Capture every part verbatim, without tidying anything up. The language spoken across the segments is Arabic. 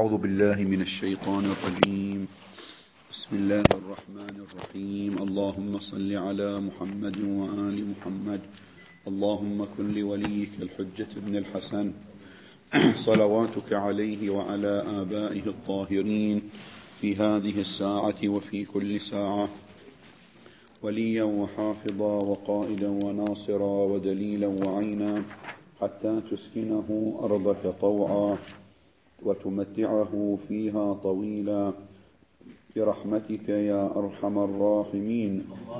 أعوذ بالله من الشيطان الرجيم. بسم الله الرحمن الرحيم. اللهم صل على محمد وآل محمد. اللهم كن لوليك الحجة بن الحسن صلواتك عليه وعلى آبائه الطاهرين في هذه الساعة وفي كل ساعة وليا وحافظا وقائدا وناصرا ودليلا وعينا حتى تسكنه أرضك طوعا وتمتعه فيها طويلا برحمتك يا أرحم الراحمين.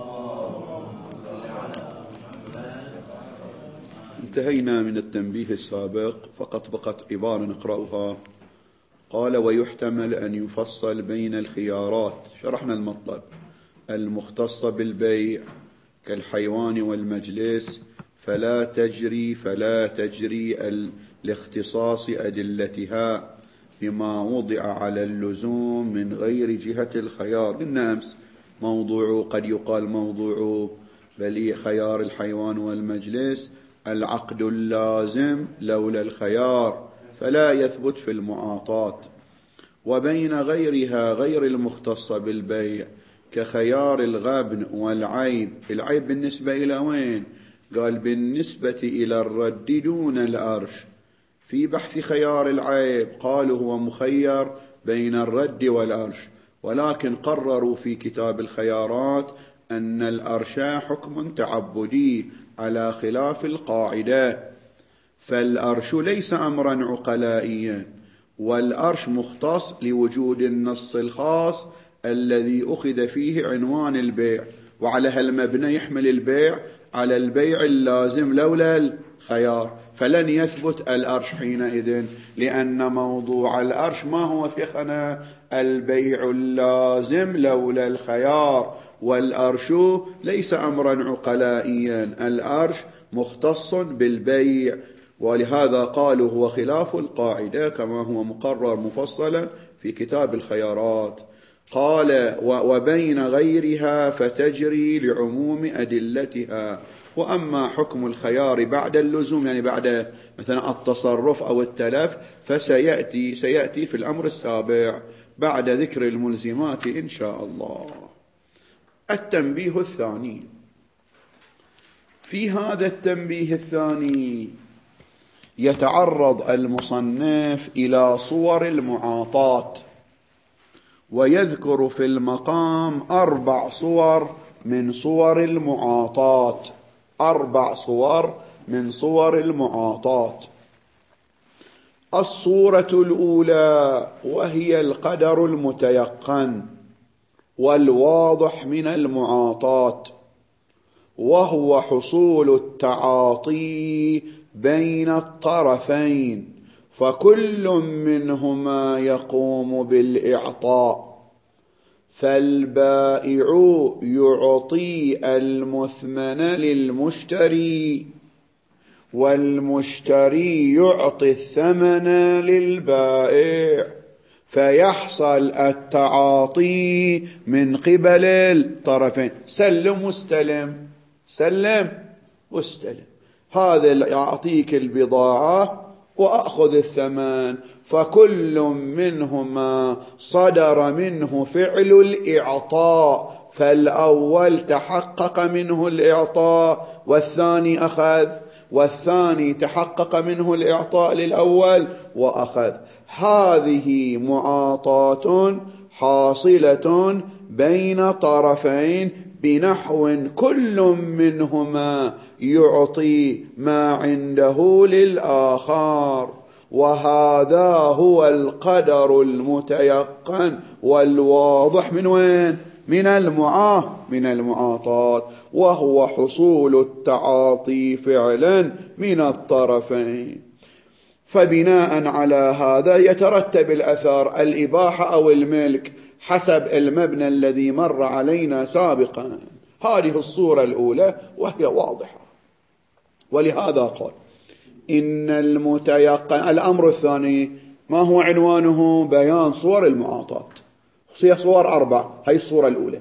انتهينا من التنبيه السابق، فقط بقت عبارة نقرأها. قال: ويحتمل أن يفصل بين الخيارات، شرحنا المطلب، المختصة بالبيع كالحيوان والمجلس، فلا تجري فلا تجري لاختصاص أدلتها بما وضع على اللزوم من غير جهة الخيار. قلنا أمس موضوع، قد يقال موضوع بل خيار الحيوان والمجلس العقد اللازم لولا الخيار فلا يثبت في المعاطاة. وبين غيرها غير المختصة بالبيع كخيار الغبن والعيب. العيب بالنسبة إلى وين؟ قال بالنسبة إلى الرد دون الأرش. في بحث خيار العيب قالوا هو مخير بين الرد والأرش، ولكن قرروا في كتاب الخيارات أن الأرش حكم تعبدي على خلاف القاعدة، فالأرش ليس أمرا عقلائيا، والأرش مختص لوجود النص الخاص الذي أخذ فيه عنوان البيع، وعلى هالمبنى يحمل البيع على البيع اللازم لولا الخيار، فلن يثبت الأرش حينئذ، لأن موضوع الأرش ما هو شيخنا؟ البيع اللازم لولا الخيار، والأرش ليس أمرا عقلائيا، الأرش مختص بالبيع، ولهذا قالوا هو خلاف القاعدة كما هو مقرر مفصلا في كتاب الخيارات. قال: وبين غيرها فتجري لعموم أدلتها. وأما حكم الخيار بعد اللزوم، يعني بعد مثلا التصرف أو التلف، فسيأتي سيأتي في الأمر السابع بعد ذكر الملزمات إن شاء الله. التنبيه الثاني. في هذا التنبيه الثاني يتعرض المصنف إلى صور المعاطاة، ويذكر في المقام أربع صور من صور المعاطاة، أربع صور من صور المعاطاة. الصورة الأولى وهي القدر المتيقن والواضح من المعاطاة، وهو حصول التعاطي بين الطرفين، فكل منهما يقوم بالإعطاء، فالبائع يعطي المثمن للمشتري، والمشتري يعطي الثمن للبائع، فيحصل التعاطي من قبل الطرفين. سلم واستلم، سلم واستلم، هذا يعطيك البضاعة وأخذ الثمن، فكل منهما صدر منه فعل الإعطاء، فالأول تحقق منه الإعطاء والثاني أخذ، والثاني تحقق منه الإعطاء للأول وأخذ. هذه معاطاة حاصلة بين طرفين بنحو كل منهما يعطي ما عنده للآخر، وهذا هو القدر المتيقن والواضح من وين؟ من المعاه من المعاطاة، وهو حصول التعاطي فعلا من الطرفين. فبناء على هذا يترتب الأثر الإباحة أو الملك حسب المبنى الذي مر علينا سابقا. هذه الصورة الأولى وهي واضحة، ولهذا قال إن المتيقن. الأمر الثاني ما هو عنوانه؟ بيان صور المعاطاة، هي صور أربع. هي الصورة الأولى: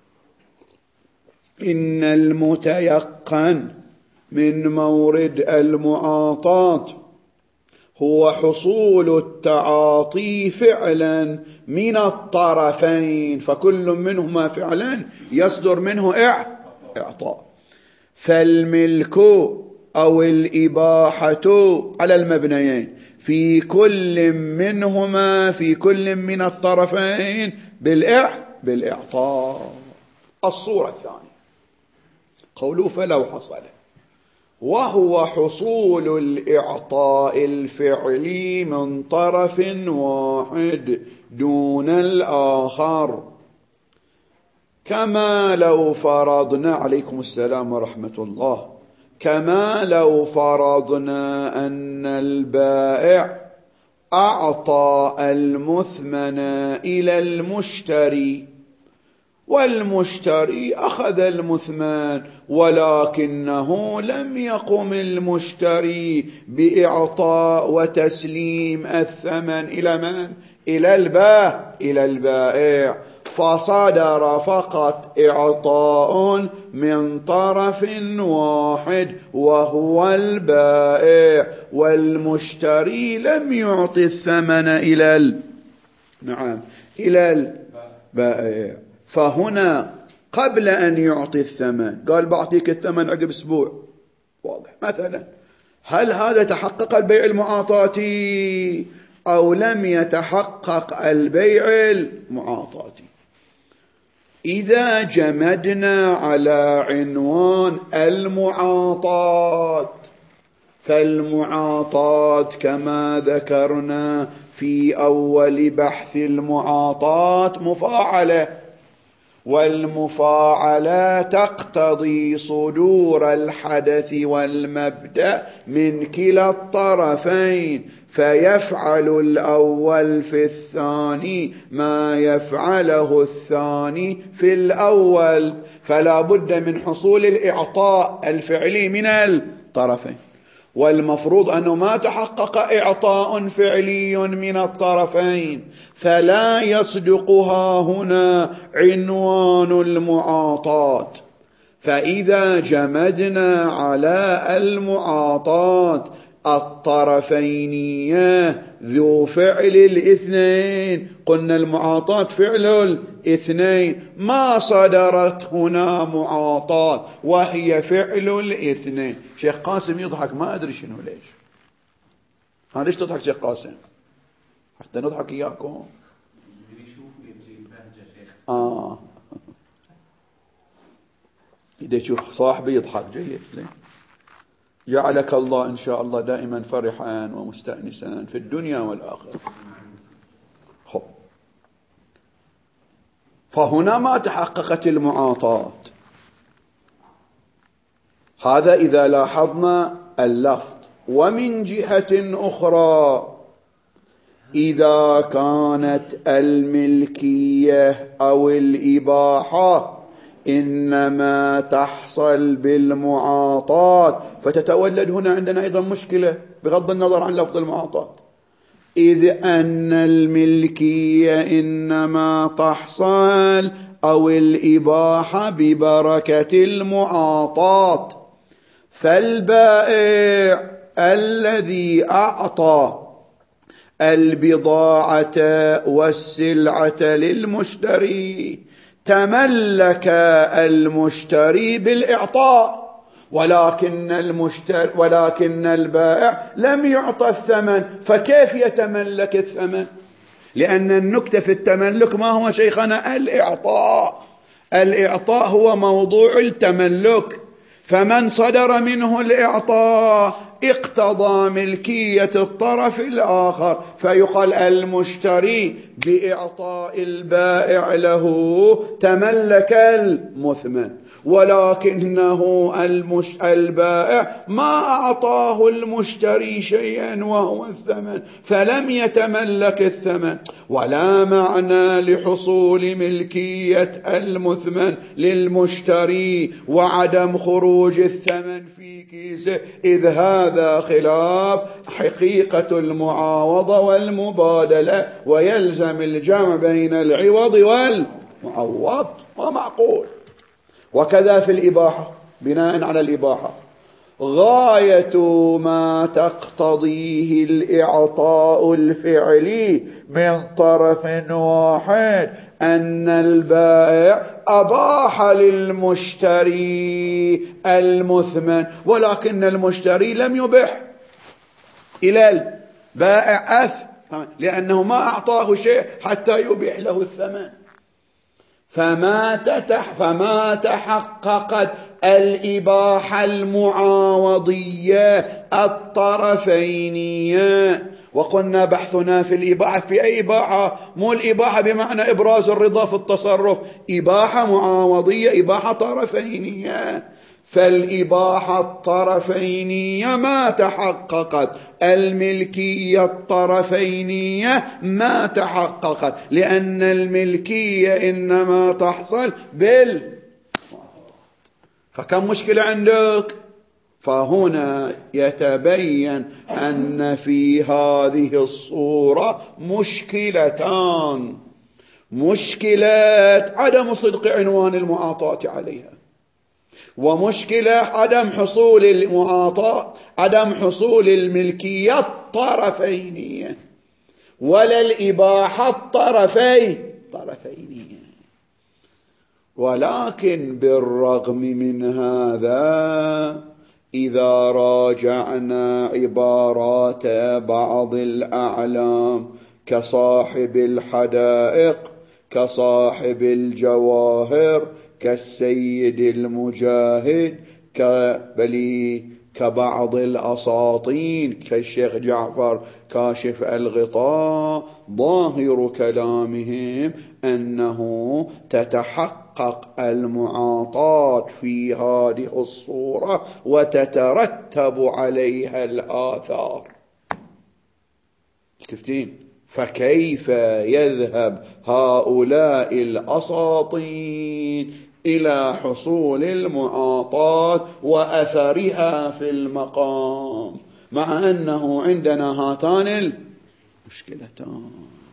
إن المتيقن من مورد المعاطاة هو حصول التعاطي فعلا من الطرفين، فكل منهما فعلا يصدر منه إعطاء. فالملك أو الإباحة على المبنيين في كل منهما في كل من الطرفين بالإعطاء. الصورة الثانية قوله فلو حصل، وهو حصول الإعطاء الفعلي من طرف واحد دون الآخر، كما لو فرضنا عليكم السلام ورحمة الله كما لو فرضنا أن البائع أعطى المثمن إلى المشتري، والمشتري أخذ المثمن، ولكنه لم يقم المشتري بإعطاء وتسليم الثمن إلى من؟ إلى البائع إلى البائع فصدر فقط إعطاء من طرف واحد وهو البائع، والمشتري لم يعطي الثمن إلى ال... نعم إلى البائع. فهنا قبل أن يعطي الثمن قال بعطيك الثمن عقب أسبوع، واضح مثلا، هل هذا تحقق البيع المعاطاتي أو لم يتحقق البيع المعاطاتي؟ إذا جمدنا على عنوان المعاطات، فالمعاطات كما ذكرنا في أول بحث المعاطات مفاعلة، والمفاعلة تقتضي صدور الحدث والمبدأ من كلا الطرفين، فيفعل الأول في الثاني ما يفعله الثاني في الأول، فلا بد من حصول الإعطاء الفعلي من الطرفين، والمفروض أنه ما تحقق إعطاء فعلي من الطرفين، فلا يصدقها هنا عنوان المعاطات. فإذا جمدنا على المعاطات الطرفينية ذو فعل الاثنين، قلنا المعاطات فعل الاثنين، ما صدرت هنا معاطات وهي فعل الاثنين. شيخ قاسم يضحك، ما أدري شنو ليش. ها ليش تضحك شيخ قاسم؟ حتى نضحك إياكم. آه إذا يشوف صاحبي يضحك جيد زين. جعلك الله إن شاء الله دائما فرحا ومستأنسا في الدنيا والآخرة. خب، فهنا ما تحققت المعاطات، هذا إذا لاحظنا اللفظ. ومن جهة أخرى إذا كانت الملكية أو الإباحة إنما تحصل بالمعاطات، فتتولد هنا عندنا أيضا مشكلة بغض النظر عن لفظ المعاطات، إذ أن الملكية إنما تحصل أو الإباحة ببركة المعاطات، فالبائع الذي أعطى البضاعة والسلعة للمشتري تملك المشتري بالإعطاء، ولكن المشتري ولكن البائع لم يعطى الثمن، فكيف يتملك الثمن؟ لأن النكتة في التملك ما هو شيخنا؟ الإعطاء. الإعطاء هو موضوع التملك، فمن صدر منه الإعطاء اقتضى ملكية الطرف الآخر، فيقال المشتري بإعطاء البائع له تملك المثمن، ولكنه المش... البائع ما أعطاه المشتري شيئا وهو الثمن، فلم يتملك الثمن. ولا معنى لحصول ملكية المثمن للمشتري وعدم خروج الثمن في كيسه، إذ هذا خلاف حقيقة المعاوضة والمبادلة، ويلزم الجمع بين العوض والمعوض، ما معقول. وكذا في الإباحة، بناء على الإباحة غاية ما تقتضيه الإعطاء الفعلي من طرف واحد أن البائع أباح للمشتري المثمن، ولكن المشتري لم يبح إلى البائع أثمن، لأنه ما أعطاه شيء حتى يبيح له الثمن. فما تتح فما تحققت الإباحة المعاوضية الطرفينية. وقلنا بحثنا في الإباحة في أي إباحة، مو الإباحة بمعنى إبراز الرضا في التصرف، إباحة معاوضية، إباحة طرفينية. فالإباحة الطرفينية ما تحققت، الملكية الطرفينية ما تحققت، لأن الملكية إنما تحصل بال فكم مشكلة عندك؟ فهنا يتبين أن في هذه الصورة مشكلتان: مشكلة عدم صدق عنوان المعاطاة عليها، ومشكلة عدم حصول المعاطاة، عدم حصول الملكية الطرفينية، ولا الإباحة الطرفي طرفينية. ولكن بالرغم من هذا، إذا راجعنا عبارات بعض الأعلام كصاحب الحدائق، كصاحب الجواهر، كالسيد المجاهد، كبلي كبعض الأساطين كالشيخ جعفر كاشف الغطاء، ظاهر كلامهم أنه تتحقق المعاطاة في هذه الصورة وتترتب عليها الآثار. تفتين؟ فكيف يذهب هؤلاء الأساطين إلى حصول المعاطاة وأثرها في المقام، مع أنه عندنا هاتان المشكلتان؟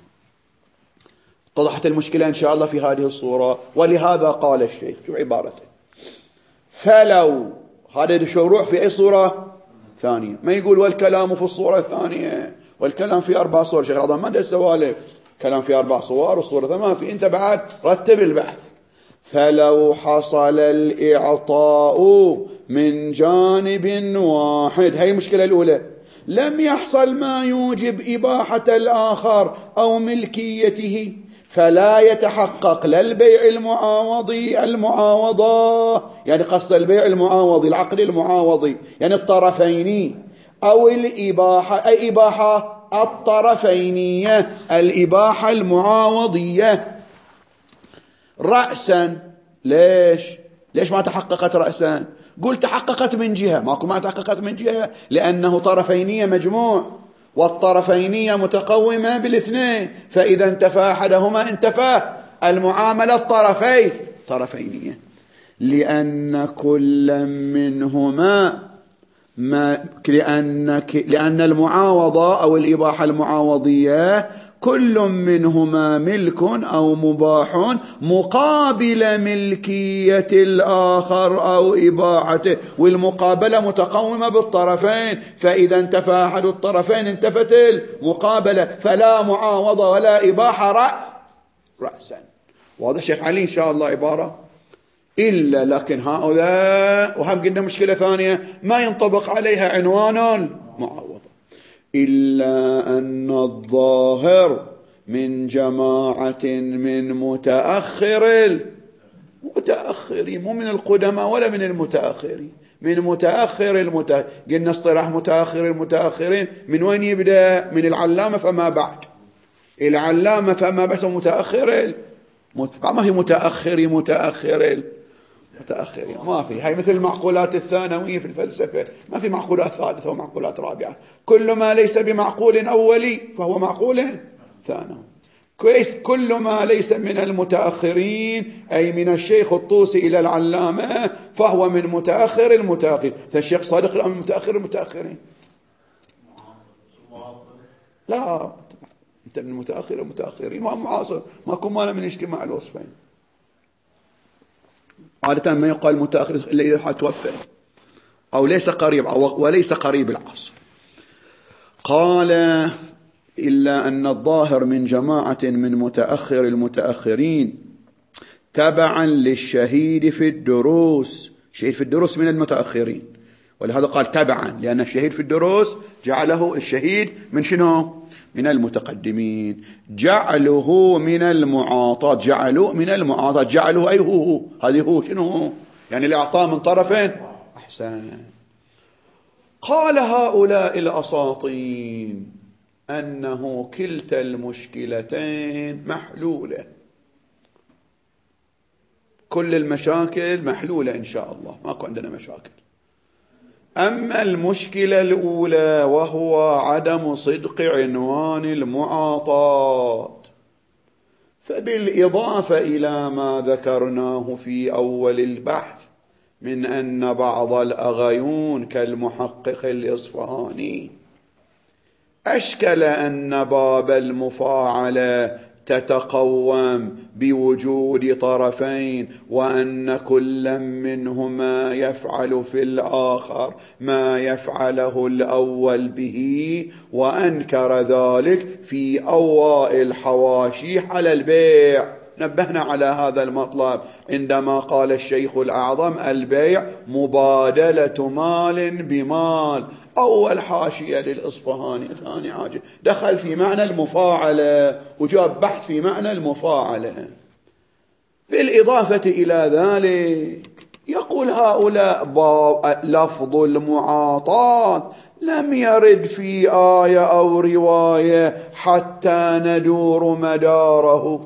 اتضحت المشكلة إن شاء الله في هذه الصورة. ولهذا قال الشيخ، شو عبارته: فلو، هذا شروع في أي صورة ثانية، ما يقول والكلام في الصورة الثانية، والكلام في أربع صور. شيخ رضا ما عنده سوالف، كلام في أربع صور والصورة ثمان في، أنت بعد رتب البحث. فلو حصل الإعطاء من جانب واحد، هي المشكلة الأولى، لم يحصل ما يوجب إباحة الآخر أو ملكيته، فلا يتحقق لا البيع المعاوضي المعاوضة، يعني قصد البيع المعاوضي العقد المعاوضي يعني الطرفين، أو الإباحة أي إباحة الطرفينية الإباحة المعاوضية رأسا. ليش؟ ليش ما تحققت رأسا؟ قل تحققت من جهة، ماكو ما تحققت من جهة، لأنه طرفينية مجموع، والطرفينية متقومة بالاثنين، فإذا انتفى أحدهما انتفى المعاملة الطرفي طرفينية، لأن كل منهما ما لأن لأن المعاوضة أو الإباحة المعاوضية كل منهما ملك أو مباح مقابل ملكية الآخر أو إباحته، والمقابلة متقومة بالطرفين، فإذا انتفى أحد الطرفين انتفت المقابلة، فلا معاوضة ولا إباحة رأ رأسا. واضح شيخ علي إن شاء الله عبارة؟ إلا لكن هؤلاء، وهم قلنا مشكلة ثانية ما ينطبق عليها عنوان المعاوضة، إلا أن الظاهر من جماعة من متأخر المتأخرين، مو من القدماء ولا من المتأخرين، من متأخر المتأخر. قلنا اصطلاح متأخر المتأخرين من وين يبدأ؟ من العلامة فما بعد، العلامة فما بعد متأخر، ما في متأخر متأخر متأخرين، ما في. هاي مثل المعقولات الثانوية في الفلسفة، ما في معقولات ثالثة ومعقولات رابعة، كل ما ليس بمعقول أولي فهو معقول ثانوي. كويس، كل ما ليس من المتأخرين أي من الشيخ الطوسي إلى العلامة فهو من متأخر المتأخر. فالشيخ صادق من متأخر المتأخرين، لا أنت من متأخر المتأخرين ومعاصر، ما كن مانا من اجتماع الوصفين. عادة ما يقال متأخر إلا إذا توفى، أو ليس قريب وليس قريب العصر. قال إلا أن الظاهر من جماعة من متأخر المتأخرين تبعا للشهيد في الدروس، شهيد في الدروس من المتأخرين، ولهذا قال تبعا، لأن الشهيد في الدروس جعله الشهيد من شنو؟ من المتقدمين. جعله من المعاطات، جعلوا من المعاطات، جعله أي هو, هو. هذه هو شنو هو؟ يعني اللي أعطاه من طرفين. أحسن. قال هؤلاء الأساطين أنه كلتا المشكلتين محلولة، كل المشاكل محلولة إن شاء الله، ماكو عندنا مشاكل. أما المشكلة الأولى وهو عدم صدق عنوان المعاطات، فبالإضافة إلى ما ذكرناه في أول البحث من أن بعض الأغيون كالمحقق الإصفهاني أشكل أن باب المفاعلة تتقوم بوجود طرفين، وأن كل منهما يفعل في الآخر ما يفعله الأول به، وأنكر ذلك في أوائل حواشي على البيع. نبهنا على هذا المطلب عندما قال الشيخ الأعظم البيع مبادلة مال بمال، أول حاشية للإصفهاني. ثاني حاجة دخل في معنى المفاعلة وجاب بحث في معنى المفاعلة. بالإضافة إلى ذلك يقول هؤلاء لفظ المعاطاة لم يرد في آية أو رواية حتى ندور مداره،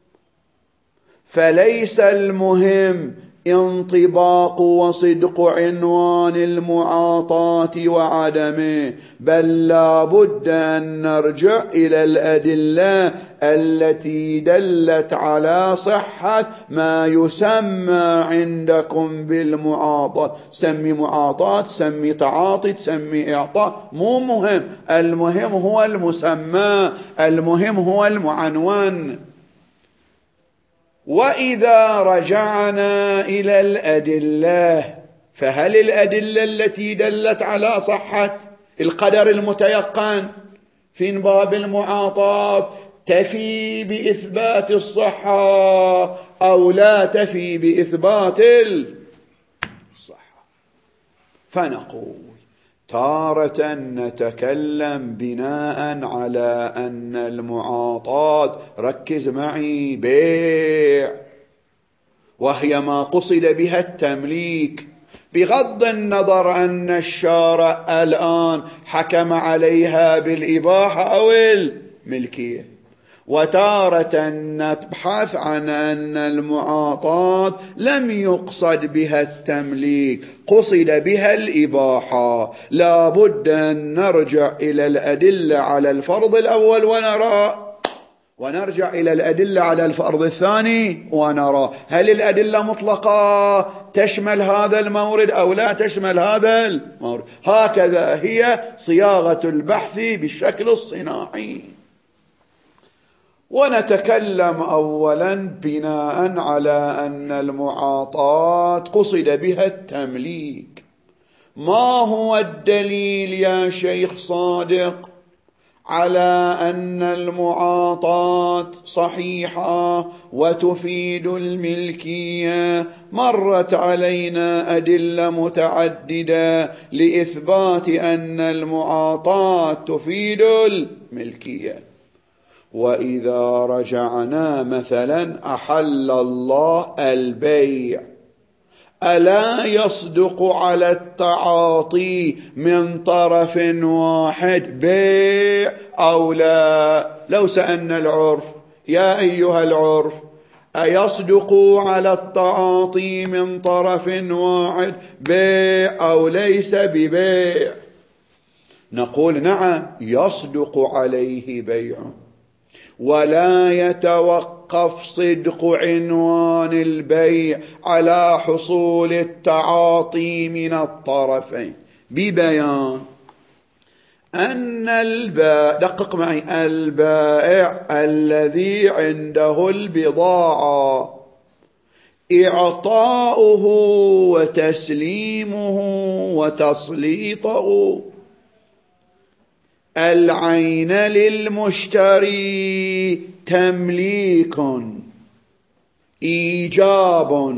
فليس المهم انطباق وصدق عنوان المعاطاة وعدمه، بل لا بد أن نرجع إلى الأدلة التي دلت على صحة ما يسمى عندكم بالمعاطاة. سمي معاطاة، سمي تعاطي، سمي إعطاء، مو مهم، المهم هو المسمى، المهم هو المعنون. وإذا رجعنا إلى الأدلة، فهل الأدلة التي دلت على صحة القدر المتيقن في باب المعاطاة تفي بإثبات الصحة أو لا تفي بإثبات الصحة؟ فنقول تارة نتكلم بناء على أن المعاطاة، ركز معي، بيع، وهي ما قصد بها التمليك، بغض النظر أن الشارع الآن حكم عليها بالإباحة أو الملكية. وتارة نبحث عن أن المعاطاة لم يقصد بها التمليك، قصد بها الإباحة. لا بد أن نرجع إلى الأدلة على الفرض الأول ونرى، ونرجع إلى الأدلة على الفرض الثاني ونرى هل الأدلة مطلقة تشمل هذا المورد أو لا تشمل هذا المورد. هكذا هي صياغة البحث بالشكل الصناعي. ونتكلم أولا بناء على أن المعاطاة قصد بها التمليك. ما هو الدليل يا شيخ صادق على أن المعاطاة صحيحة وتفيد الملكية؟ مرت علينا أدلة متعددة لإثبات أن المعاطاة تفيد الملكية. وإذا رجعنا مثلا أحل الله البيع، ألا يصدق على التعاطي من طرف واحد بيع أو لا؟ لو سألنا العرف يا أيها العرف أيصدق على التعاطي من طرف واحد بيع أو ليس ببيع؟ نقول نعم يصدق عليه بيع، ولا يتوقف صدق عنوان البيع على حصول التعاطي من الطرفين، ببيان أن البائع، دقق معي، البائع الذي عنده البضاعة إعطاؤه وتسليمه وتسليطه. العين للمشتري تمليك إيجاب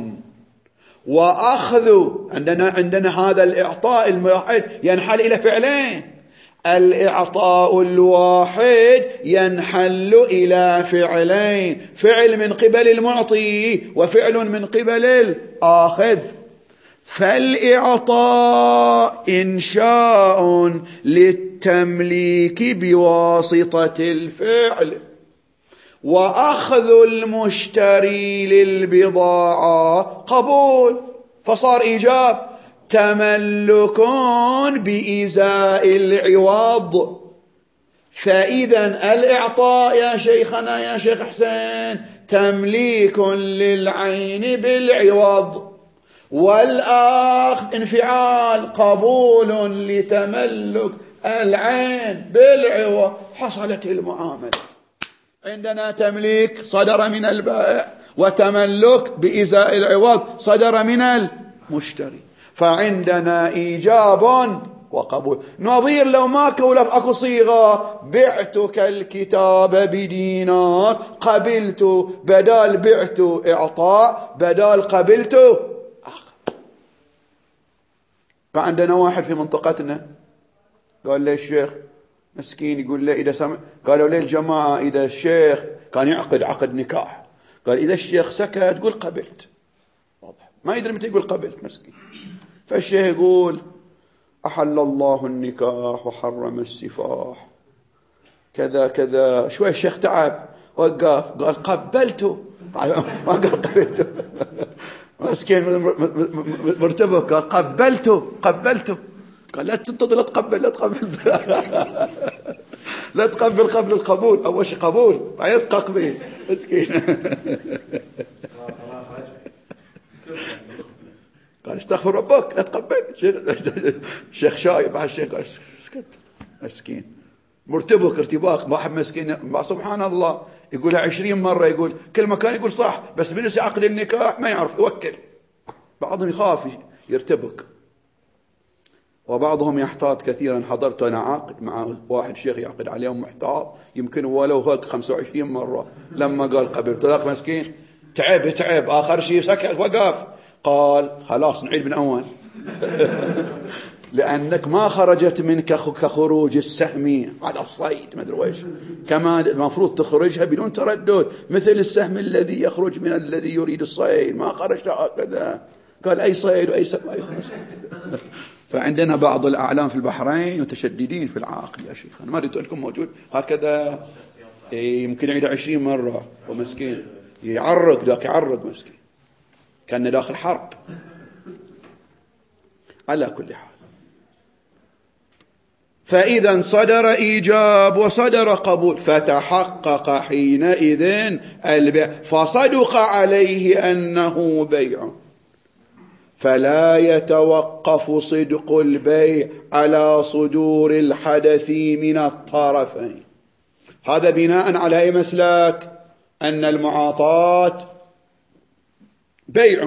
وأخذ. عندنا عندنا هذا الإعطاء الواحد ينحل إلى فعلين. الإعطاء الواحد ينحل إلى فعلين، فعل من قبل المعطي وفعل من قبل الآخذ. فالإعطاء إنشاء للتمليك بواسطة الفعل، وأخذ المشتري للبضاعة قبول، فصار إيجاب. تملك بإزاء العوض. فإذا الإعطاء يا شيخنا يا شيخ حسين تمليك للعين بالعوض، والآخذ انفعال قبول لتملك العين بالعوض. حصلت المعاملة. عندنا تمليك صدر من البائع، وتملك بإزاء العوض صدر من المشتري. فعندنا إيجاب وقبول. نظير لو ما كولف أكو صيغة بعتك الكتاب بدينار، قبلت بدال بعت إعطاء، بدال قبلت أخذ. فعندنا واحد في منطقتنا قال لي الشيخ مسكين، يقول لي إذا سمع، قالوا لي الجماعة إذا الشيخ كان يعقد عقد نكاح، قال إذا الشيخ سكت قل قبلت. واضح ما يدري متى يقول قبلت مسكين. فالشيخ يقول أحل الله النكاح وحرم السفاح كذا كذا. شوي الشيخ تعب وقف قال قبلته، ما قال قبلته. مسكين مرتبه قال قبلته قبلته. قال لا تنتظر، لا تقبل لا تقبل لا تقبل قبل القبول. أول شيء قبول بعد تقبل. مسكين قال استغفر ربك لا تقبل. الشيخ شايب على الشيخ قال اسكت. مسكين مرتبك ارتباك. واحد مسكين سبحان الله يقولها عشرين مرة، يقول كل مكان يقول صح، بس بنسي عقد النكاح ما يعرف يوكل. بعضهم يخاف يرتبك، وبعضهم يحتاط كثيرا. حضرت أنا عقد مع واحد شيخ يعقد عليهم محتاط، يمكن ولو هيك خمسة وعشرين مرة. لما قال قبلت ذاك مسكين تعب تعب، آخر شيء سكت وقف. قال خلاص نعيد من أول. لأنك ما خرجت منك كخروج السهم على الصيد، ما أدري وإيش، كما المفروض تخرجها بدون تردد، مثل السهم الذي يخرج من الذي يريد الصيد، ما خرجت هكذا. قال أي صيد وأي سهم. فعندنا بعض الأعلام في البحرين متشددين في العقل يا شيخ. أنا ما أريد لكم موجود هكذا، يمكن يعيد عشرين مرة ومسكين يعرق، ذاك يعرق مسكين كان داخل حرب. على كل حال، فإذا صدر إيجاب وصدر قبول، فتحقق حينئذ البيع، فصدق عليه أنه بيع. فلا يتوقف صدق البيع على صدور الحدث من الطرفين. هذا بناء على أي مسلك؟ أن المعاطاة بيع.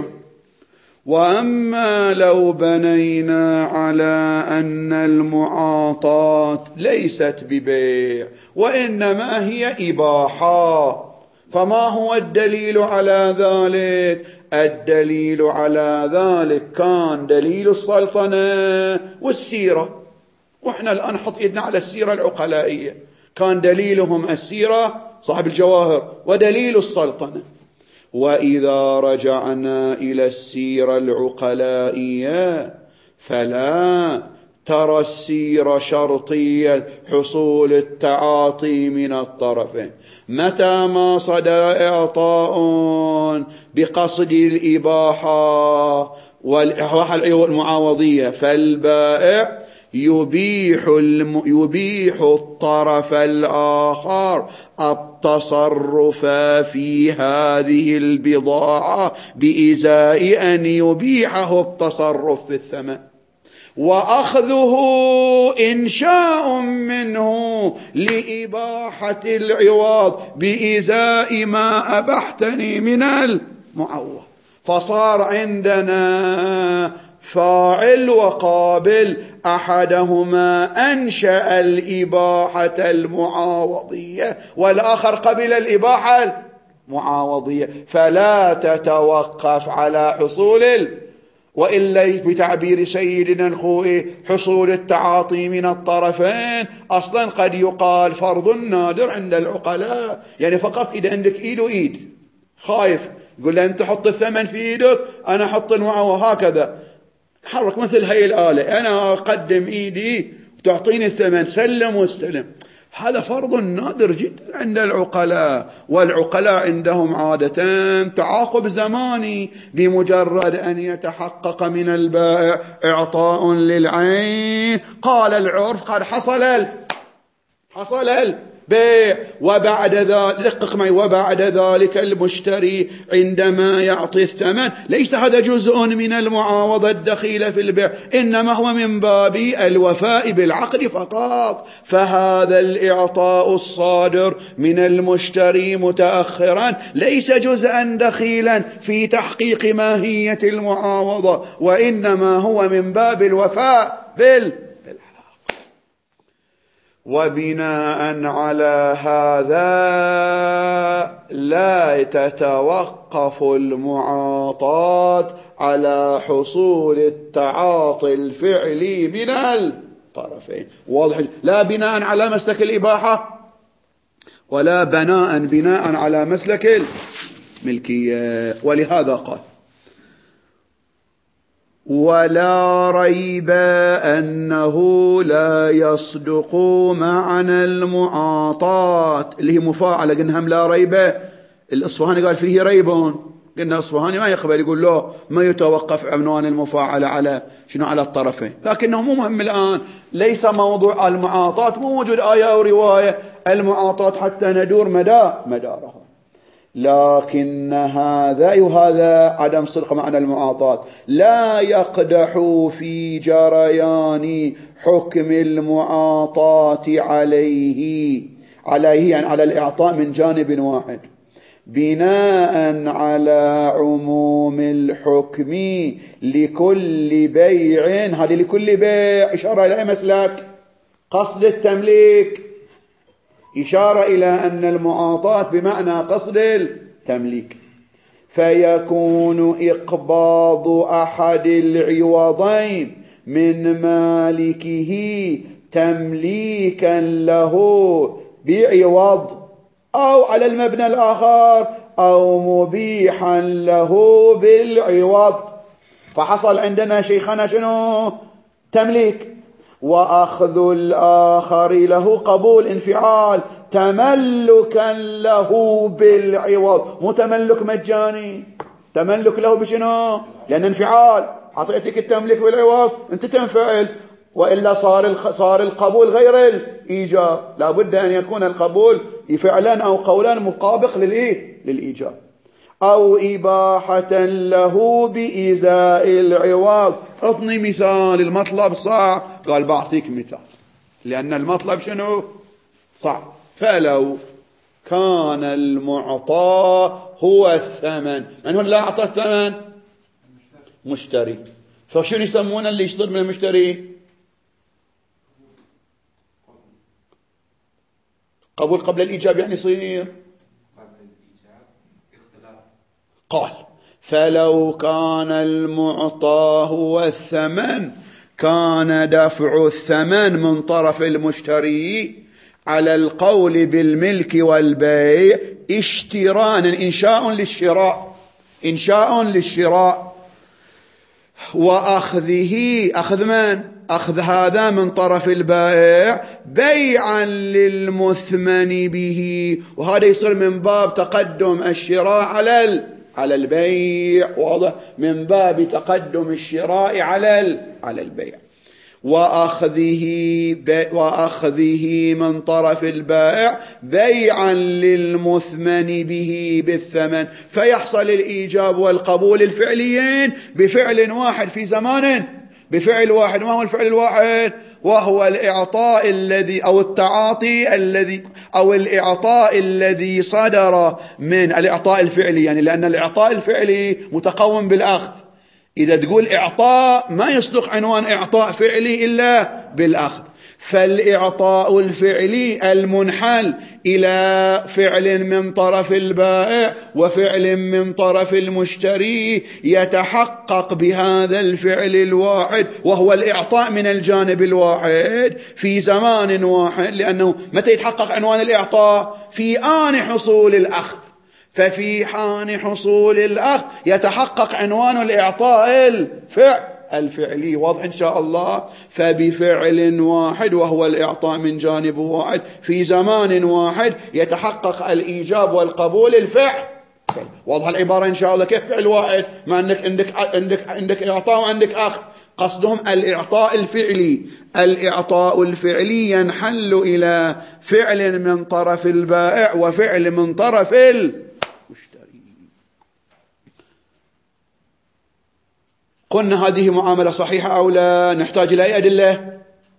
وأما لو بنينا على أن المعاطاة ليست ببيع وإنما هي إباحة، فما هو الدليل على ذلك؟ الدليل على ذلك كان دليل السلطنة والسيرة، وإحنا الآن نحط إيدنا على السيرة العقلائية. كان دليلهم السيرة صاحب الجواهر، ودليل السلطنة. وإذا رجعنا إلى السيرة العقلائية فلا ترى السيرة شرطية حصول التعاطي من الطرفين. متى ما صدر إعطاء بقصد الإباحة والمعاوضية فالبائع يبيح, يبيح الطرف الآخر التصرف في هذه البضاعة بإزاء أن يبيحه التصرف في الثمن، وأخذه إنشاء منه لإباحة العوض بإزاء ما أبحتني من المعوض. فصار عندنا فاعل وقابل، أحدهما أنشأ الإباحة المعاوضية والآخر قبل الإباحة المعاوضية، فلا تتوقف على حصول ال... وإلا بتعبير سيدنا الخوئي حصول التعاطي من الطرفين أصلا قد يقال فرض نادر عند العقلاء، يعني فقط إذا عندك إيد وإيد خايف يقول له أنت حط الثمن في إيدك أنا أحط المعاوضة، هكذا حرك مثل هاي الآلة، أنا أقدم إيدي وتعطيني الثمن سلم واستلم، هذا فرض نادر جدا عند العقلاء. والعقلاء عندهم عادة تعاقب زماني، بمجرد أن يتحقق من البائع إعطاء للعين قال العرف قد حصل ال... حصل البيع، وبعد ذلك دقق معي، وبعد ذلك المشتري عندما يعطي الثمن ليس هذا جزء من المعاوضة الدخيلة في البيع، إنما هو من باب الوفاء بالعقد فقط، فهذا الإعطاء الصادر من المشتري متأخرا ليس جزءا دخيلا في تحقيق ماهية المعاوضة، وإنما هو من باب الوفاء بالعقد. وبناء على هذا لا تتوقف المعاطاة على حصول التعاطي الفعلي من الطرفين، واضح؟ لا بناء على مسلك الإباحة ولا بناء بناء على مسلك الملكية. ولهذا قال ولا ريب أنه لا يصدق معنى المعاطاة اللي هي مفاعلة، قلنا هم لا ريب، الإصفهاني قال فيه ريب، قلنا الإصفهاني ما يقبل، يقول له ما يتوقف عنوان المفاعلة على شنو على الطرفين، لكنه مو مهم الآن، ليس موضوع المعاطاة، مو موجود آية أو رواية المعاطاة حتى ندور مدى مدارها، لكن هذا وهذا عدم صدق معنى المعاطاة لا يقدح في جريان حكم المعاطاة عليه عليه يعني على الإعطاء من جانب واحد، بناء على عموم الحكم لكل بيع، هذه لكل بيع إشارة إلى مسلك قصد التمليك، إشارة إلى أن المعاطاة بمعنى قصد التمليك، فيكون إقباض أحد العوضين من مالكه تمليكا له بعوض أو على المبنى الآخر أو مبيحا له بالعوض، فحصل عندنا شيخنا شنو؟ تمليك، وأخذ الآخر له قبول انفعال تملكا له بالعوض، مو تملك مجاني، تملك له بشنو؟ لأن انفعال، أعطيتك التملك بالعوض أنت تنفعل، وإلا صار صار القبول غير الإيجاب، لا بد أن يكون القبول فعلا أو قولا مطابق للإيه؟ للإيجاب، أو إباحة له بإزاء العوض. أعطني مثال، المطلب صعب، قال بعطيك مثال لأن المطلب شنو؟ صعب. فلو كان المعطى هو الثمن، من هو اللي أعطى الثمن؟ مشتري، فشنو يسمونه اللي يشتري من المشتري؟ قبول قبل الإيجاب، يعني يصير قال فلو كان المعطى هو الثمن كان دفع الثمن من طرف المشتري على القول بالملك والبيع اشتراء، إنشاء للشراء، إنشاء للشراء، وأخذه، أخذ من؟ أخذ هذا من طرف البائع بيعا للمثمن به، وهذا يصير من باب تقدم الشراء على ال على البيع، واضح؟ من باب تقدم الشراء على على البيع، وأخذه وأخذه من طرف البائع بيعا للمثمن به بالثمن، فيحصل الإيجاب والقبول الفعليين بفعل واحد في زمان بفعل واحد. ما هو الفعل الواحد؟ وهو الإعطاء الذي أو التعاطي الذي أو الإعطاء الذي صدر من الإعطاء الفعلي، يعني لأن الإعطاء الفعلي متقوم بالأخذ. إذا تقول إعطاء ما يصدق عنوان إعطاء فعلي إلا بالأخذ. فالإعطاء الفعلي المنحل إلى فعل من طرف البائع وفعل من طرف المشتري يتحقق بهذا الفعل الواحد، وهو الإعطاء من الجانب الواحد في زمان واحد. لأنه متى يتحقق عنوان الإعطاء؟ في آن حصول الأخذ. ففي حان حصول الأخذ يتحقق عنوان الإعطاء الفعل الفعلي. واضح إن شاء الله؟ فبفعل واحد وهو الإعطاء من جانب واحد في زمان واحد يتحقق الإيجاب والقبول الفعل. واضح العبارة إن شاء الله؟ كيف فعل واحد مع أنك عندك عندك عندك إعطاء وعندك أخذ؟ قصدهم الإعطاء الفعلي. الإعطاء الفعلي ينحل إلى فعل من طرف البائع وفعل من طرف المشتري. قلنا هذه معاملة صحيحة أو لا؟ نحتاج إلى أي أدلة؟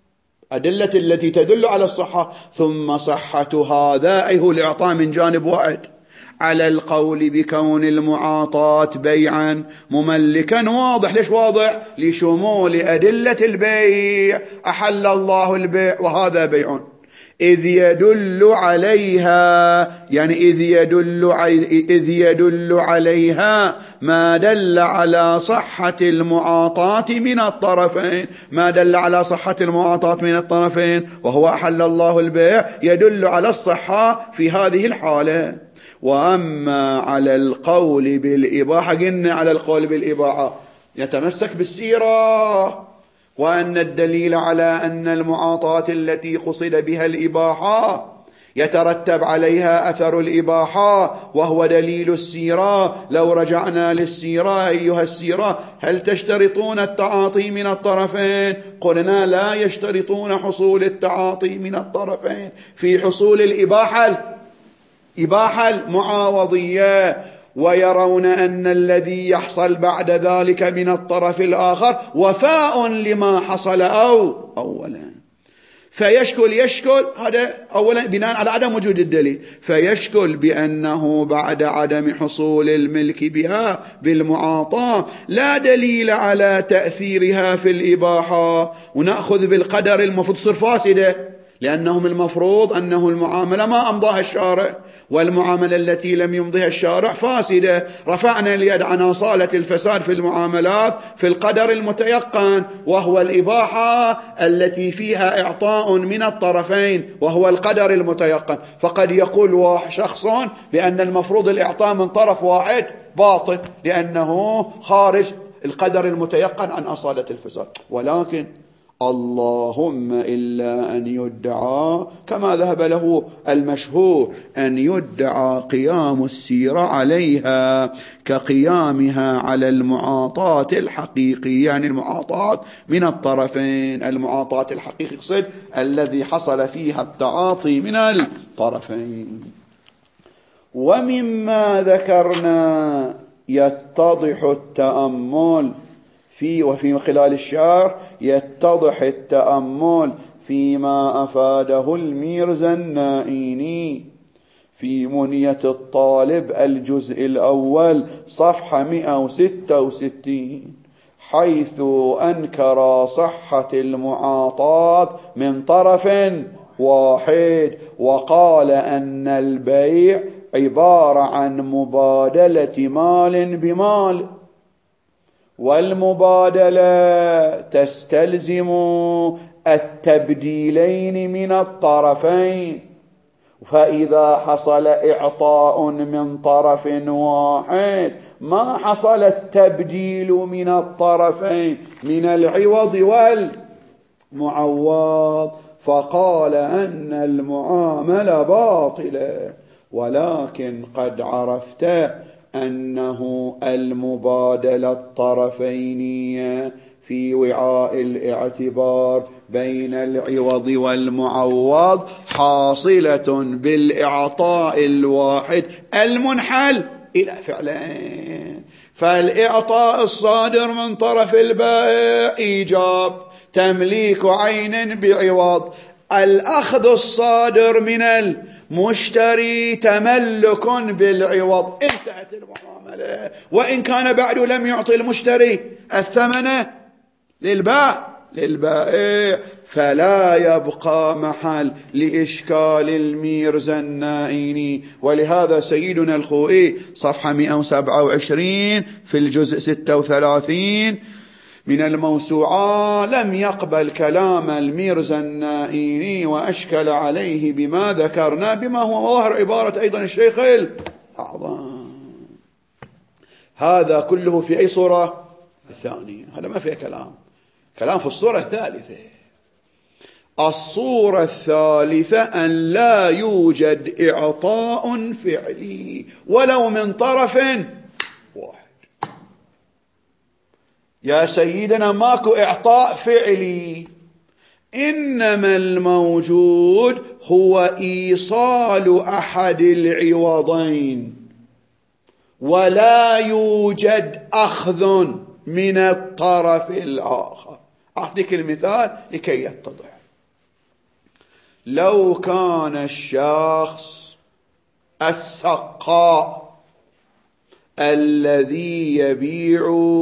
أدلة التي تدل على الصحة. ثم صحة هذا أي هو الإعطاء من جانب واحد على القول بكون المعاطاة بيعا مملكا. واضح. ليش واضح؟ لشمول أدلة البيع. أحل الله البيع وهذا بيع، إذ يدل عليها، يعني إذ يدل إذ يدل عليها ما دل على صحة المعاطاة من الطرفين. ما دل على صحة المعاطاة من الطرفين وهو أحل الله البيع يدل على الصحة في هذه الحالة. وأما على القول بالإباحة، قلنا على القول بالإباحة يتمسك بالسيرة، وأن الدليل على أن المعاطاة التي قصد بها الإباحة يترتب عليها أثر الإباحة وهو دليل السيرة. لو رجعنا للسيرة أيها السيرة، هل تشترطون التعاطي من الطرفين؟ قلنا لا يشترطون حصول التعاطي من الطرفين في حصول الإباحة إباحة المعاوضية، ويرون أن الذي يحصل بعد ذلك من الطرف الآخر وفاء لما حصل أو أولا. فيشكل يشكل هذا أولا بناء على عدم وجود الدليل، فيشكل بأنه بعد عدم حصول الملك بها بالمعاطاة لا دليل على تأثيرها في الإباحة، ونأخذ بالقدر المفروض تصير فاسدة، لأنهم المفروض أنه المعاملة ما أمضاها الشارع، والمعاملة التي لم يمضيها الشارع فاسدة. رفعنا اليد عن أصالة الفساد في المعاملات في القدر المتيقن، وهو الإباحة التي فيها إعطاء من الطرفين وهو القدر المتيقن. فقد يقول شخص بأن المفروض الإعطاء من طرف واحد باطل لأنه خارج القدر المتيقن عن أصالة الفساد، ولكن اللهم إلا أن يدعى كما ذهب له المشهور أن يدعى قيام السيرة عليها كقيامها على المعاطاة الحقيقي، يعني المعاطاة من الطرفين. المعاطاة الحقيقي يقصد الذي حصل فيها التعاطي من الطرفين. ومما ذكرنا يتضح التأمل في وفي خلال الشعر يتضح التأمل فيما أفاده الميرزا النائيني في منية الطالب الجزء الأول صفحة مئة وستة وستين، حيث أنكر صحة المعاطاة من طرف واحد، وقال أن البيع عبارة عن مبادلة مال بمال، والمبادلة تستلزم التبديلين من الطرفين، فإذا حصل إعطاء من طرف واحد ما حصل التبديل من الطرفين من العوض والمعوض، فقال أن المعاملة باطلة. ولكن قد عرفت أنه المبادلة الطرفين في وعاء الاعتبار بين العوض والمعوض حاصلة بالإعطاء الواحد المنحل إلى فعلين، فالإعطاء الصادر من طرف البائع إيجاب تمليك عين بعوض، الأخذ الصادر من المشتري تملك بالعوض، انتهت المعاملة. وإن كان بعد لم يعطي المشتري الثمن للبائع للبائع فلا يبقى محل لإشكال الميرزا النائيني. ولهذا سيدنا الخوئي صفحة مئة وسبعة وعشرين في الجزء ستة وثلاثين من الموسوعة لم يقبل كلام الميرزا النائيني وأشكل عليه بما ذكرنا، بما هو ظاهر عبارة أيضا الشيخ الأعظم. هذا كله في أي صورة؟ الثانية. هذا ما فيه كلام، كلام في الصورة الثالثة. الصورة الثالثة أن لا يوجد إعطاء فعلي ولو من طرف واحد. يا سيدنا ماكو إعطاء فعلي، إنما الموجود هو إيصال أحد العوضين، ولا يوجد أخذ من الطرف الآخر. أعطيك المثال لكي يتضح. لو كان الشخص السقاء الذي يبيع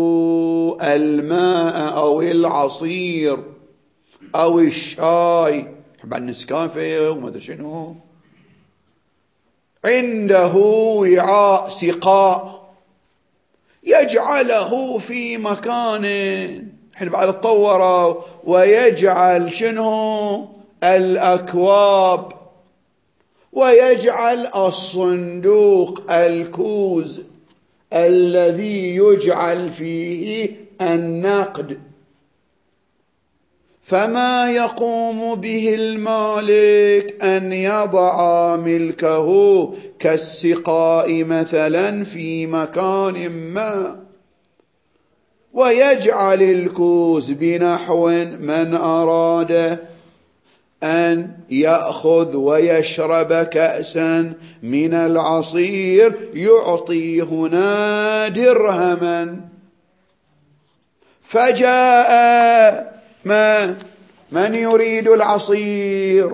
الماء أو العصير أو الشاي، يحب النسكافيه وما أدري شنو، عنده وعاء سقاء يجعله في مكان، الحين بعد تطوروا ويجعل شنو الأكواب، ويجعل الصندوق الكوز الذي يجعل فيه النقد. فما يقوم به المالك أن يضع ملكه كالسقاء مثلا في مكان ما، ويجعل الكوز بنحو من أراد أن يأخذ ويشرب كأسا من العصير يعطي هنا درهما. فجاء من من يريد العصير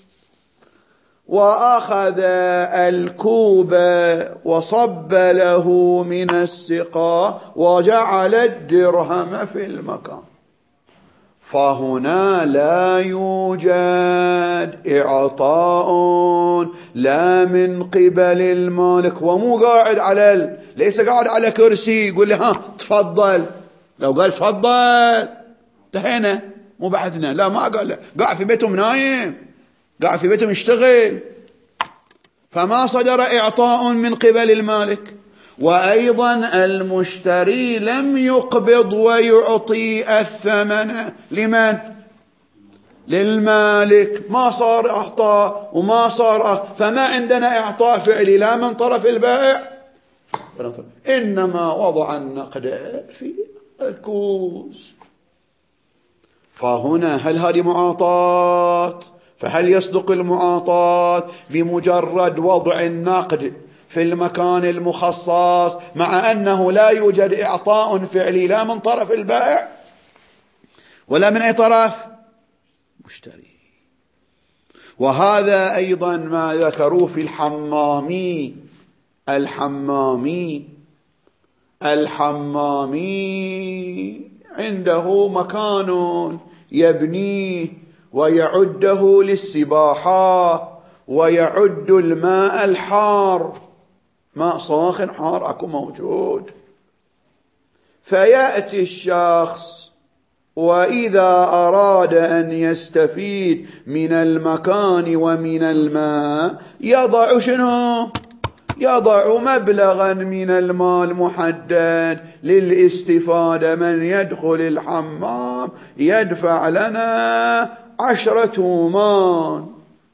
وأخذ الكوب وصب له من السقاء وجعل الدرهم في المكان، فهنا لا يوجد إعطاء لا من قبل المالك، ومو قاعد على ال... ليس قاعد على كرسي يقول له ها تفضل، لو قال تفضل انتهينا مو بحثنا، لا ما قال له. قاعد في بيته نايم، قاعد في بيته يشتغل، فما صدر إعطاء من قبل المالك. وأيضا المشتري لم يقبض ويعطي الثمن لمن؟ للمالك، ما صار إعطاء وما صار أخ... فما عندنا إعطاء فعلي لا من طرف البائع، إنما وضع النقد في الكوز. فهنا هل هذه معاطاة؟ فهل يصدق المعاطاة بمجرد وضع النقد في المكان المخصص مع أنه لا يوجد إعطاء فعلي لا من طرف البائع ولا من أي طرف؟ مشتري. وهذا أيضا ما ذكروه في الحمامي الحمامي الحمامي عنده مكان يبنيه ويعده للسباحة ويعد الماء الحار، ماء ساخن حار أكو موجود. فيأتي الشخص وإذا أراد أن يستفيد من المكان ومن الماء يضع شنو؟ يضع مبلغا من المال محدد للاستفادة. من يدخل الحمام يدفع لنا عشرة مان.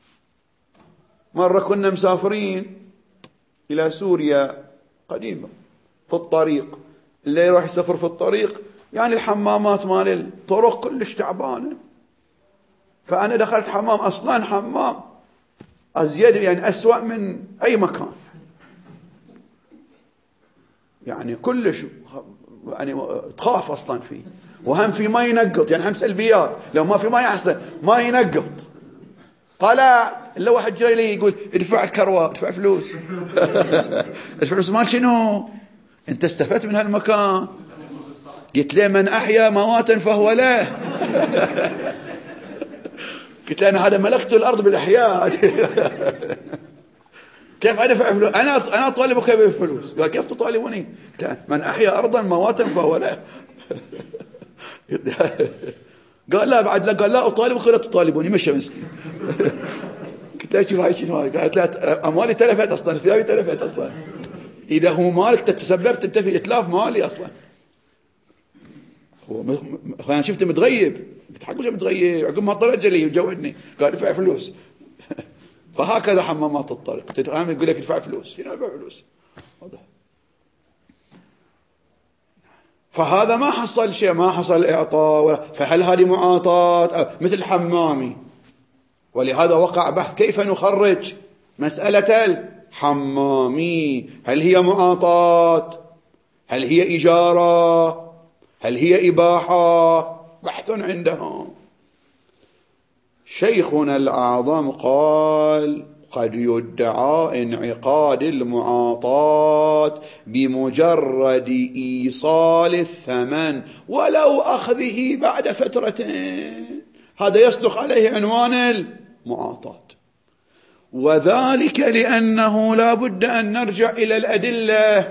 مرة كنا مسافرين إلى سوريا قديما في الطريق، اللي يروح يسافر في الطريق يعني الحمامات مال الطرق كلش تعبانة، فأنا دخلت حمام أصلا حمام أزيد يعني أسوأ من أي مكان، يعني كلش يعني تخاف أصلا فيه، وهم في ما ينقط، يعني هم سلبيات، لو ما في ما يحسن ما ينقط. طلع إلا واحد جاي لي يقول ادفع كروة، ادفع فلوس ادفع فلوس مال شنو؟ أنت استفدت من هالمكان. قلت له من أحيا مواتا فهو له قلت له أنا هذا ملكت الأرض بالأحياء كيف أدفع فلوس؟ أنا أنا أطالبك بفلوس. قال كيف تطالبني؟ من أحيا أرضا مواتا فهو له قال لا بعد لا، قال لا أطالبك ولا تطالبوني، مشى مسكين قلت له شوف هاي شنو هاي؟ قالت لا أموالي تلفت أصلا، ثيابي تلفت أصلا. إذا هو مالك تتسببت أنت في إتلاف مالي أصلا. هو أنا شفته متغيب، قلت حق وش متغيب؟ عقب ما طلع جلي وجودني قال ادفع فلوس فهكذا حمامات الطرق، أنا يقول لك ادفع فلوس، شنو ادفع فلوس؟ واضح. فهذا ما حصل شيء، ما حصل إعطاء ولا، فهل هذه معاطاة مثل حمامي؟ ولهذا وقع بحث كيف نخرج مسألة الحمامي، هل هي معاطاة؟ هل هي إجارة؟ هل هي إباحة؟ بحث عندهم. شيخنا الأعظم قال قد يدعى انعقاد المعاطاة بمجرد إيصال الثمن ولو أخذه بعد فترتين، هذا يصدق عليه عنوان المعاطاة. وذلك لأنه لا بد أن نرجع إلى الأدلة.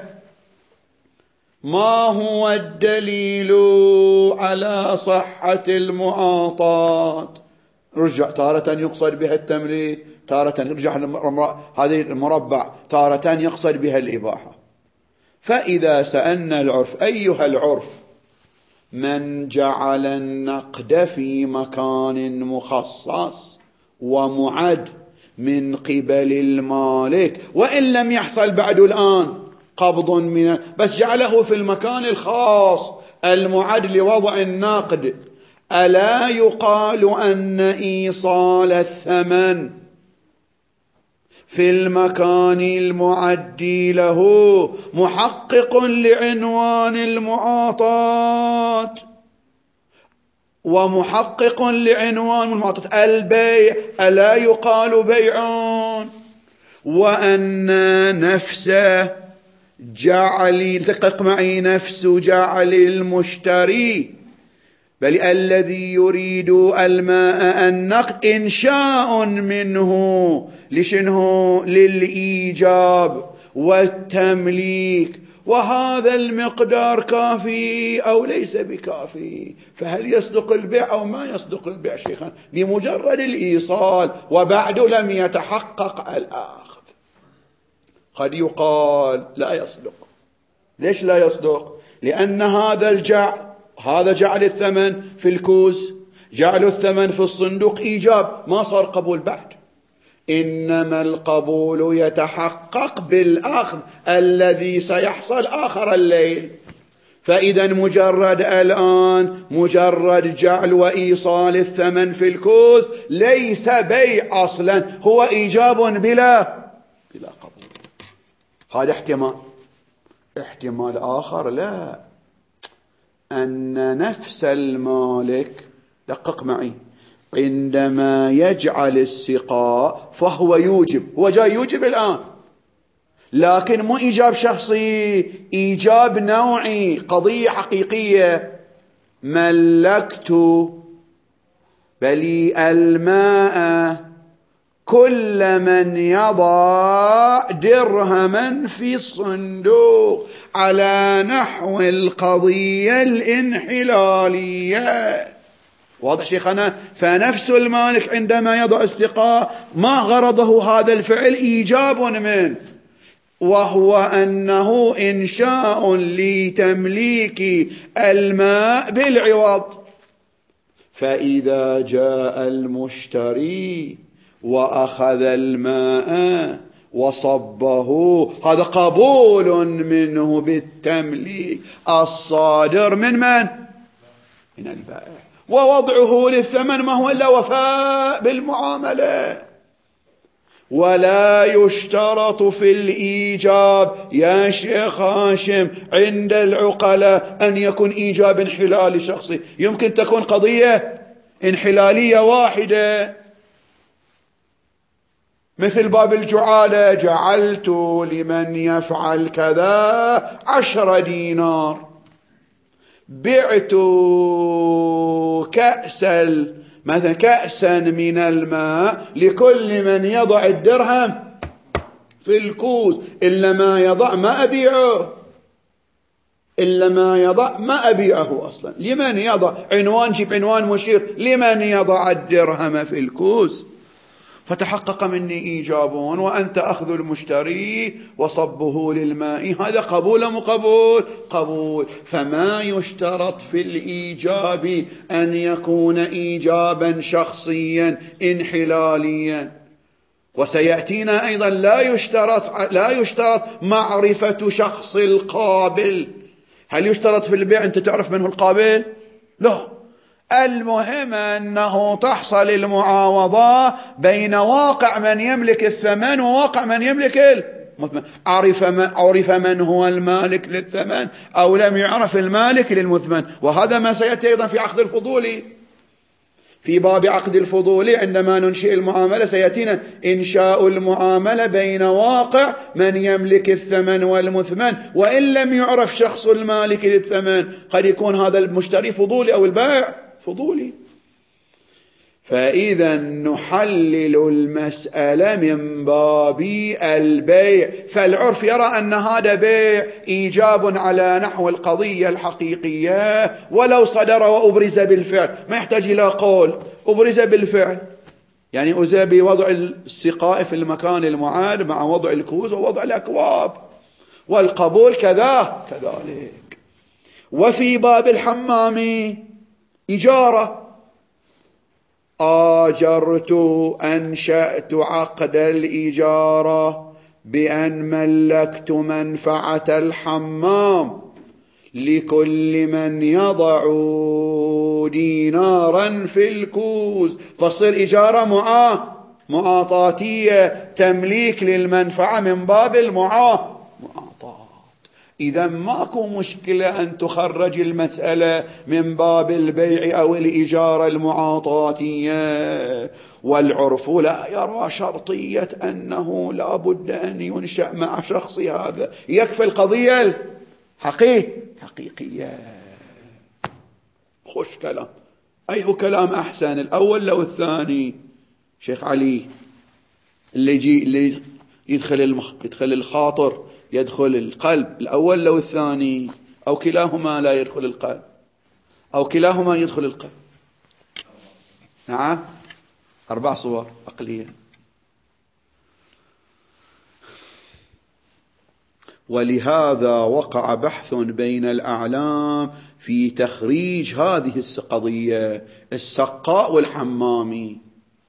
ما هو الدليل على صحة المعاطاة؟ رجع تارة يقصد بها التمليك، تارة يرجع هذه المربع، تارة يقصد بها الإباحة. فإذا سألنا العرف، أيها العرف من جعل النقد في مكان مخصص ومعد من قبل المالك، وإن لم يحصل بعد الآن قبض من، بس جعله في المكان الخاص المعد لوضع النقد، ألا يقال أن إيصال الثمن في المكان المعد له محقق لعنوان المعاطاة ومحقق لعنوان المعاطاة البيع، ألا يقال بيعون؟ وأن نفسه جعل، دقق معي، نفس جعل المشتري بل الذي يريد الماء النقد إنشاء منه لشنه؟ للإيجاب والتمليك، وهذا المقدار كافي أو ليس بكافي؟ فهل يصدق البيع أو ما يصدق البيع شيخا بمجرد الإيصال وبعد لم يتحقق الأخذ؟ قد يقال لا يصدق. ليش لا يصدق؟ لأن هذا الجعل، هذا جعل الثمن في الكوز، جعل الثمن في الصندوق إيجاب، ما صار قبول بعد، إنما القبول يتحقق بالأخذ الذي سيحصل آخر الليل. فإذا مجرد الآن مجرد جعل وإيصال الثمن في الكوز ليس بيع أصلا، هو إيجاب بلا بلا قبول. هذا احتمال. احتمال آخر لا، أن نفس المالك، دقق معي، عندما يجعل السقاء فهو يوجب، هو جاي يوجب الآن، لكن مو إيجاب شخصي، إيجاب نوعي، قضية حقيقية. ملكت بلي الماء كل من يضع درهما في الصندوق على نحو القضية الانحلالية. واضح شيخنا؟ فنفس المالك عندما يضع السقاء ما غرضه هذا الفعل إيجاب منه، وهو أنه إنشاء لتمليك الماء بالعوض. فإذا جاء المشتري وأخذ الماء وصبه، هذا قبول منه بالتمليك الصادر من من؟ من البائع، ووضعه للثمن ما هو إلا وفاء بالمعاملة. ولا يشترط في الإيجاب يا شيخ هاشم عند العقلاء أن يكون إيجاب انحلالي شخصي، يمكن تكون قضية انحلالية واحدة، مثل باب الجعالة، جعلت لمن يفعل كذا عشر دينار، بعت كأس مثلا كأسا من الماء لكل من يضع الدرهم في الكوز، إلا ما يضع ما أبيعه، إلا ما يضع ما أبيعه أصلا. لمن يضع عنوان، جيب عنوان مشير، لمن يضع الدرهم في الكوز. فتحقق مني إيجاب وأنت أخذ المشتري وصبه للماء، هذا قبول أم قبول؟ قبول. فما يشترط في الإيجاب أن يكون إيجابا شخصيا انحلاليا. وسيأتينا أيضا لا يشترط لا يشترط معرفة شخص القابل. هل يشترط في البيع أنت تعرف من هو القابل؟ لا، المهم أنه تحصل المعاوضة بين واقع من يملك الثمن وواقع من يملك المثمن. عرف من, عرف من هو المالك للثمن أو لم يعرف المالك للمثمن. وهذا ما سيأتي أيضا في عقد الفضولي، في باب عقد الفضولي عندما ننشئ المعاملة سيأتينا إنشاء المعاملة بين واقع من يملك الثمن والمثمن، وإن لم يعرف شخص المالك للثمن قد يكون هذا المشتري فضولي أو البائع فضولي. فإذا نحلل المسألة من باب البيع، فالعرف يرى أن هذا بيع إيجاب على نحو القضية الحقيقية ولو صدر وأبرز بالفعل، ما يحتاج إلى قول، أبرز بالفعل، يعني أزى بوضع السقاء في المكان المعاد مع وضع الكوز ووضع الأكواب، والقبول كذا كذلك. وفي باب الحمام إجارة، آجرت أنشأت عقد الإجارة بأن ملكت منفعة الحمام لكل من يضع دينارا في الكوز، فصير إجارة معاه معاطاتية، تمليك للمنفعة من باب المعاطات. إذا ماكو مشكلة أن تخرج المسألة من باب البيع أو الإجارة المعاطاتية. والعرف لا يرى شرطية أنه لا بد أن ينشأ مع شخص هذا، يكفي القضية الحقيقية. خوش كلام. أي هو كلام أحسن، الأول لو الثاني؟ شيخ علي اللي يجي اللي يدخل المخ... يدخل الخاطر يدخل القلب، الأول لو الثاني؟ أو كلاهما لا يدخل القلب، أو كلاهما يدخل القلب؟ نعم، أربع صور عقلية. ولهذا وقع بحث بين الأعلام في تخريج هذه القضية، السقاء والحمامي.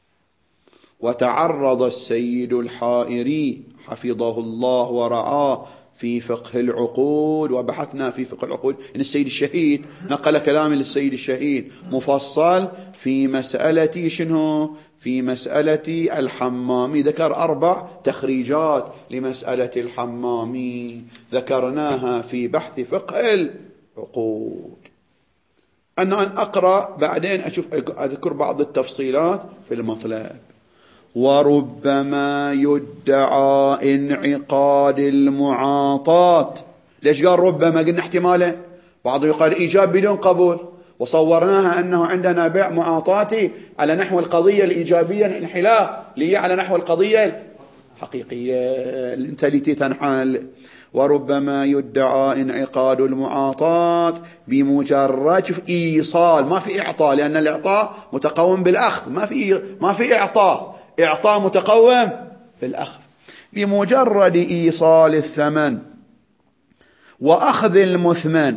وتعرض السيد الحائري حفظه الله ورعاه في فقه العقود، وبحثنا في فقه العقود إن السيد الشهيد نقل كلام للسيد الشهيد مفصل في مسألة شنو؟ في مسألة الحمامي، ذكر أربع تخريجات لمسألة الحمامي ذكرناها في بحث فقه العقود. أنا أن أقرأ بعدين أشوف أذكر بعض التفصيلات في المطلب. وربما يدعى انعقاد المعاطات. ليش قال ربما؟ قلنا احتماله، بعض يقال إيجاب بدون قبول، وصورناها أنه عندنا بيع معاطاتي على نحو القضية الإيجابية الانحلال لي على نحو القضية الحقيقية انت التي تنحل. وربما يدعى انعقاد المعاطات بمجرد إيصال، ما في إعطاء، لأن الإعطاء متقوم بالأخذ، ما في ما في إعطاء، إعطاء متقوم بالأخذ، بمجرد إيصال الثمن وأخذ المثمن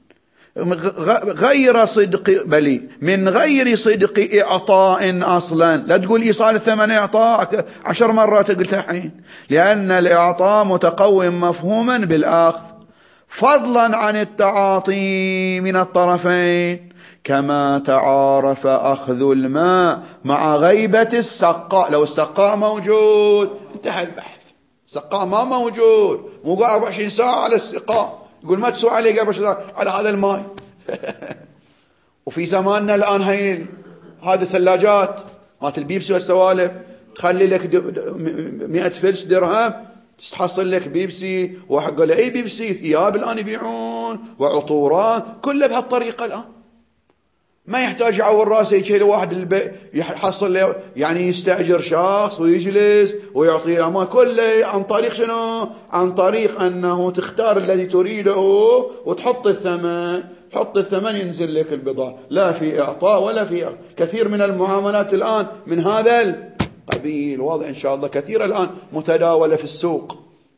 غير صدق، بلي من غير صدق إعطاء أصلا. لا تقول إيصال الثمن إعطاء عشر مرات قلتها الحين، لأن الإعطاء متقوم مفهوما بالأخذ. فضلا عن التعاطي من الطرفين، كما تعارف أخذ الماء مع غيبة السقاء. لو السقاء موجود انتهى البحث، السقاء ما موجود، مو قاعد أربعة وعشرين ساعة على السقاء، يقول ما تسوى عليه أربعة وعشرين ساعة على هذا الماء. وفي زماننا الآن هاي هذه الثلاجات مالت البيبسي والسوالف تخلي لك مئة فلس درهم تحصل لك بيبسي، وحق له اي بيبسي، ثياب الآن يبيعون وعطورات، كله بهالطريقة الآن. ما يحتاج يعور راسه يشيل واحد البي... يحصل له يعني يستأجر شخص ويجلس ويعطيه أمان، كله عن طريق شنو؟ عن طريق أنه تختار الذي تريده وتحط الثمن، تحط الثمن ينزل لك البضاعة، لا في إعطاء ولا في إعطاء. كثير من المعاملات الآن من هذا القبيل، واضح إن شاء الله، كثير الآن متداولة في السوق.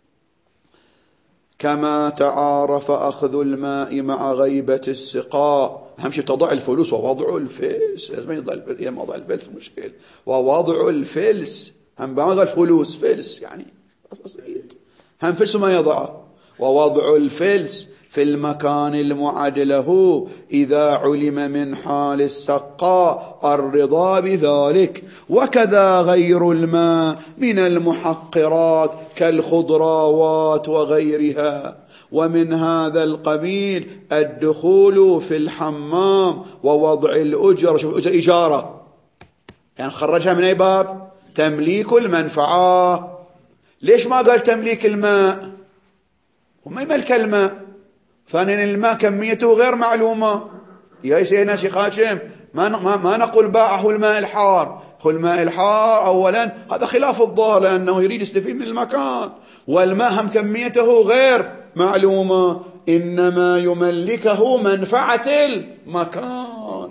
كما تعارف أخذ الماء مع غيبة السقاء. أهم شيء تضع الفلوس ووضع الفلس، لازم يضع الفلس، هي موضع الفلس مشكل، ووضع الفلس هم بعض الفلوس فلس يعني بسيط، هم فلس ما يضعه، ووضع الفلس في المكان المعد له إذا علم من حال السقاء الرضا بذلك. وكذا غير الماء من المحقرات كالخضروات وغيرها. ومن هذا القبيل الدخول في الحمام ووضع الأجرة. شوف الأجرة إجارة، يعني خرجها من أي باب؟ تمليك المنفعة. ليش ما قال تمليك الماء؟ وما يملك الماء. ثانيا الماء كميته غير معلومة. يا سيدنا شيخ هاشم ما ما, ما نقول باعه الماء الحار، هو الماء الحار أولا هذا خلاف الظاهر لأنه يريد يستفيد من المكان، والماء هم كميته غير معلومة، إنما يملكه منفعة المكان.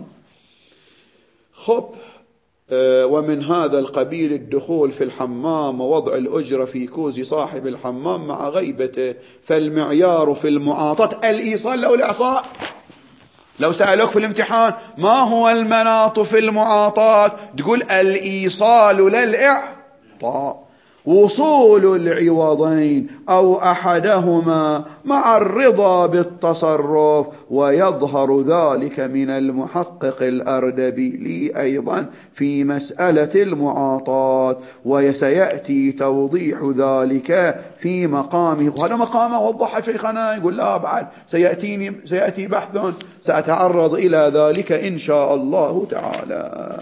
خب ومن هذا القبيل الدخول في الحمام ووضع الأجرة في كوز صاحب الحمام مع غيبته. فالمعيار في المعاطاة الإيصال أو الإعطاء. لو سألوك في الامتحان ما هو المناط في المعاطاة، تقول الإيصال لا الإعطاء، وصول العوضين أو أحدهما مع الرضا بالتصرف. ويظهر ذلك من المحقق الأردبيلي أيضا في مسألة المعاطاة، وسيأتي توضيح ذلك في مقامه. وهذا مقامه وضح شيخنا، يقول لا بعد سيأتيني سيأتي بحث سأتعرض إلى ذلك إن شاء الله تعالى.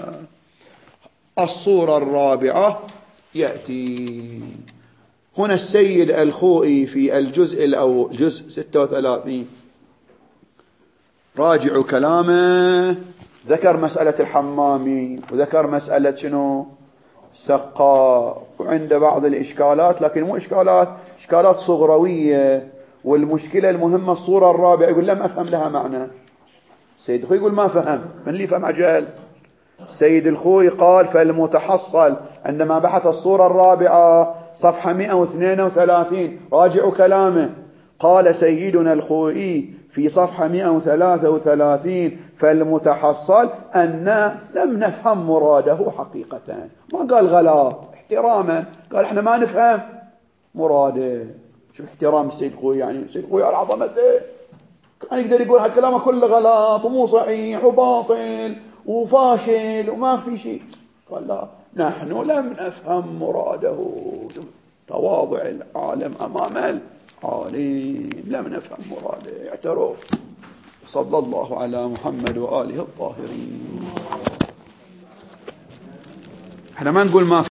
الصورة الرابعة يأتي هنا السيد الخوئي في الجزء الأول جزء ستة وثلاثين، راجع كلامه، ذكر مسألة الحمامي وذكر مسألة شنو سقاء، وعنده بعض الإشكالات لكن مو إشكالات إشكالات صغروية. والمشكلة المهمة الصورة الرابعة، يقول لم أفهم لها معنى. السيد الخوئي يقول ما فهم، من اللي فهم عجل؟ السيد الخوئي قال فالمتحصل عندما بحث الصورة الرابعة صفحة مئة واثنين وثلاثين، راجعوا كلامه، قال سيدنا الخوئي في صفحة مئة وثلاثة وثلاثين فالمتحصل أن لم نفهم مراده حقيقة. ما قال غلط احتراما، قال احنا ما نفهم مراده. شوف احترام السيد الخوئي، يعني السيد الخوئي على عظمته كان يقدر يقول هالكلام كله غلط ومو صحيح وباطل وفاشل وما في شيء، قال لا نحن لم نفهم مراده. تواضع العالم أمام العالم، لم نفهم مراده، اعترف. صلى الله على محمد وآله الطاهرين. احنا ما نقول ما